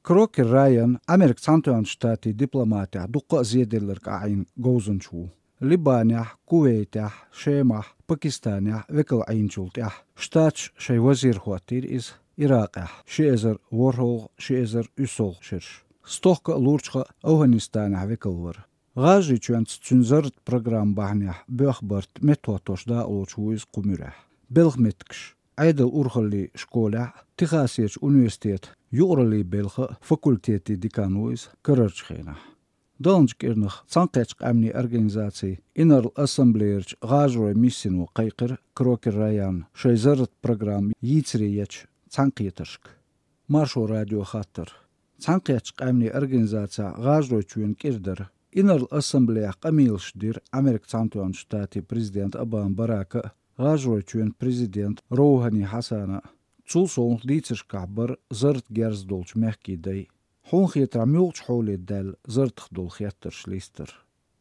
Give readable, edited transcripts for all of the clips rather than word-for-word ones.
كروكر رايان أمريكا سانتوان شتاتي دبلوماتيا دقة زيادلرك عين جوزنشو لبانيح كويتيح شيمح باكستانيح وكل عين شلتيح شتاتش شي وزير خواتير إز إراقيح شيزر ورهو شيزر أسول شرش ستوك لورشخ أوهنستانيح وكلور غاجي تشوانت تنزرت برنامج بحنيح بأخبرت متوتوش دا أولوشويز قمرح بلغ متكش عيد الأورخلي شكولة تخاسيش أونيستيت يورلي بلغ فاكولتيتي ديكانويز كررش خينه دانج كيرنخ تانقيتش أمني أرجنزاتي إنر الأسمبليرج غاجرو ميسين وقيقر كروكر رايان شيزرت برنامج يتريتش تانقيترشك مارشو راديو خاطر تانقيتش أمني أرجنزاتي غاجرو تشوين كيردر إنر الأسمبلية قميلش دير أمريكا سانتوان شتاتي بريزيدنت أبان باراك غاجرو تشوين بريزيدنت روحاني حسانا تولسون ديتش كعبر زرت جيرز دولش مهكي دي حون خيتر ميولش حولي الدال زرت خدول خيتر شليستر.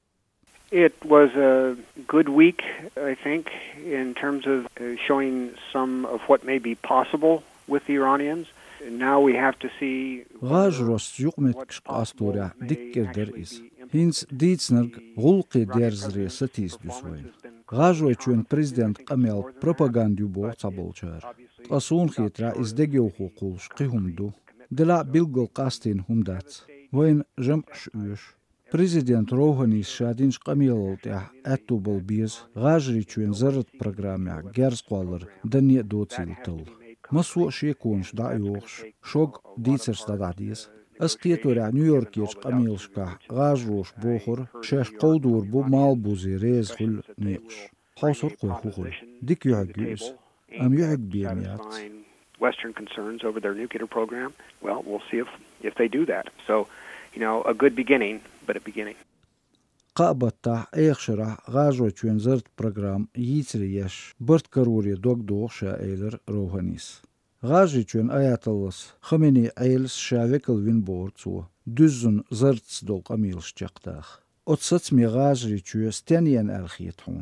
It was a good week, I think, in terms of showing some of what may be possible with the Iranians. Now we have to see غاجروس يقمتكش قاستوريا ديكر درئيس هينس ديتسنرغ غلقي ديرزري ستيس دوسوين غاجروي چون بريزيدنت قميل بروباغانديو بو تابولچار قصون خيترا ازدگيو حقوقش قيهم دو دلا بيلگل قاستين هم دات وين جمعش اوش بريزيدنت روحانيس شادينش قميل تاع اتو بالبيز غاجري چون زرت برنامج گرز قالر دنيا دوتسيل تل مسوء شيكونش دايوخش شوق ديتسرس داداديس اسقيتورع نيويوركيش قميلشكا غاجروش بوخر شاش قودور بو مال بوزي ريز خل نيقش حوصر قوي خوخل ديك يعجيز ام يعج بيميات Western concerns over their nuclear program. Well, we'll see if they do that. So, a good beginning, but a beginning. قابتا ايخشرح غاجو چون زرت برنامج يتريش برت كروري دوغ دوغ شائلر روحانيس غاجي چون آيات الله خميني عيلس شاوكل وين بورتسو دوزن زرت دول قميلش جاقتاخ اتساتمي غاجي چو ستانيان الخيتون.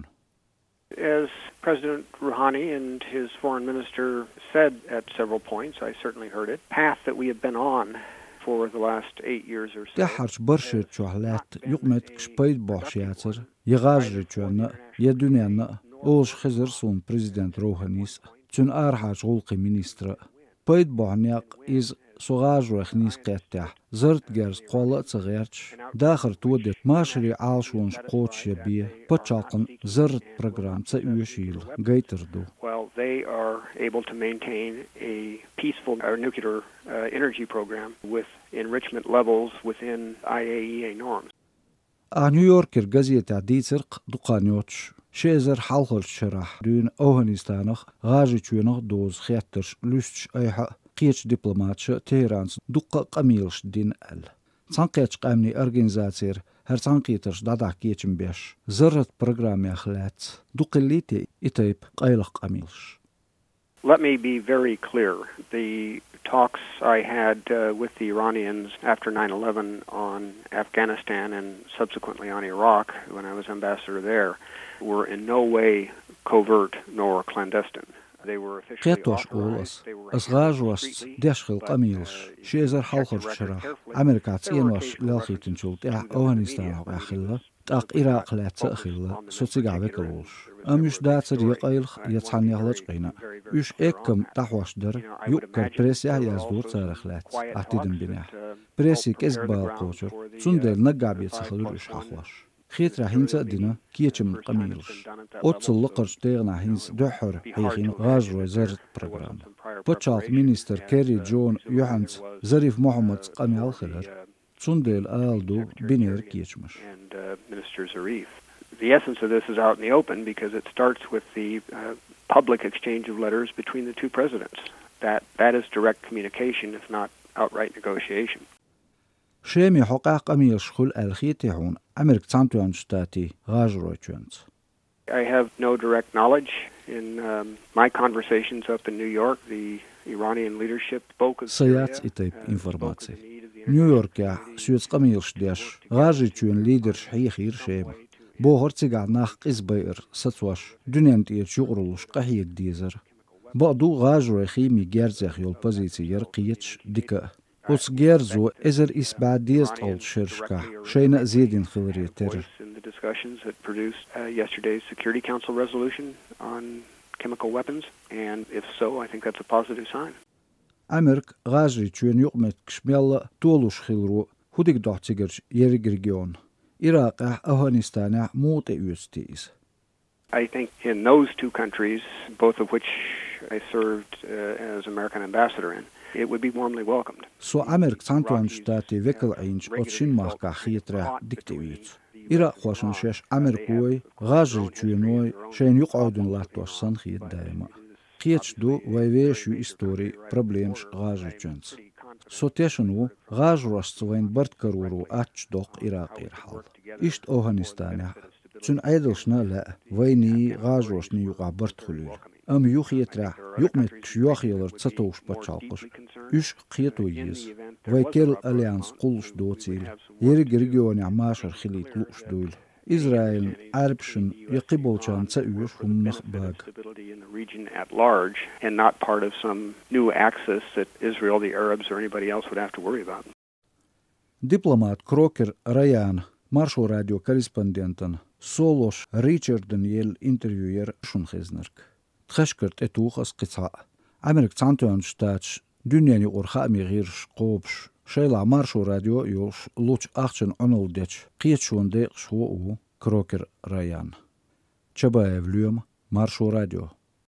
As President Rouhani and his foreign minister said at several points, I certainly heard it, path that we have been on for the last 8 years or so. تحرش برشة شوحلات يقمت كشبيد بوحشياتر يغاجري چون يدونيانا أولش خزر سون بريزيدنت روحانيس چون آرحاش غلقي مينيستر بيد بوحنياق إز سوغاجو خنيس قيتح زرت جرز قولة صغيرش داخر تودت ماشري عالشونش قوتش يبيه بچاقن زرت برنامج تسأيوشيل غيتر دو. Well, they are able to maintain a peaceful nuclear energy program with enrichment levels within IAEA norms. نيويوركر غازيتا ديترق دقانيوتش شيزر حلقل شرح دون أوهنستانخ غاجي چونخ دوز خياترش لوستش أيحا قيتش دبلوماتش تهرانس دقا قميلش دين أل تنقيتش قامني أرجنزاتير هر تنقيترش دادا كيتشم بيش زرت برنامج أخلات دقليتي إتايب قايلق قميلش. Let me be very clear. The talks I had with the Iranians after 9/11 on Afghanistan and subsequently on Iraq when I was ambassador there were in no way covert nor clandestine. They were officially authorized. أصغاجوس ديشخل قميلش شيزر حلقر شرح أمريكا تينوش للخيتن شلت أوهنستان أخلا تاق إراق لا تأخلا سوتسيقع بكلوش أمش داتر يقايلخ يتحن يغلج قينا يش إكم تحوش در يؤكر بريسيا يازدور تارخلات أعتدن بناح بريسي كزبال قوشر سندل نقع بيتسخلر إش حخوش خيت راحين تأدينا كيتشم قميلش أتصل لقرش تيغنا هينس دحر حيخين غاجرو زرت برنامج بچالت مينيستر كيري جون يوحنس زريف محمد قميال خلر سندل آلدو بنير كيتشمش. The essence of this is out in the open because it starts with the public exchange of letters between the two presidents. That is direct communication, if not outright negotiation. شيمي حقاق قميلش خل الخيتيحون أمريكا سانتوان شتاتي غاجرو چونس. I have no direct knowledge. In my conversations up in New York, the Iranian leadership spoke of سيات إتايب إنفورماتي. نيويورك يا سويس قميلش ديش غاجي چون ليدرش حيخير شيم. بو هرتيقع ناخ إزباير ستواش دنيان تيش يغرلوش قحيك ديزر. بعضو غاجرو خيمي جارزيخ يول بازيتي يرقيتش ديكا Us gerzo ezer is بعديست أول شرشكا شينا زيدين خلريتر. In the discussions that produced yesterday's Security Council resolution on chemical weapons, and if so, I think that's a positive sign. أمريك غاجري تشوين يقمت كشميلا طولوش خلرو هوديك دوحتيجرش يريق ريجيون إراق أفغانستان موت يستيز. I think in those two countries, both of which I served as American ambassador in, it would be warmly welcomed. So أمريك سانتوان شتاتي وكل عينش أتشين ماكا خيطرة ديكتيويت. إراق خوشن شاش أمريكوي غاجري تشوينوي شين يقعدون لاتوش سان خيط دائما. خيتش دو ويويش يو إستوري بروبليمش غاجري تشنس. So تيشنو غاجروش سوين برد كرورو أتش دوق إراق إرحال. إشت أوهانستانيا تون عيدلشنا لا ويني غاجروشني يقع برد خلول. أم يوخيترا يقمت كشيوخ يلر تسطوش بچالقش. إش قيتو يز ويكل أليانس قلش دوتيل يرق ريجيوني عماشر خليت لوش دول. إسرائيل عربشن يقبلشان تسأيوش هم نخباق. Region at large and not part of some new axis that Israel, the Arabs, or anybody else would have to worry about. Diplomat Kroker Rayan, Marshall Radio korrespondenten, Solos Richarden Yel interviewer Schuncheznerk. Tcheshkert etuchas qitsa. Amerik Santuan Stats Dunyani Orcha Mirsch Qobsch. Shayla Marshall Radio Yosh Luch Achen Onoldech. Qietshunde Shwo Kroker Rayan. Chabaev Luem Marshall Radio.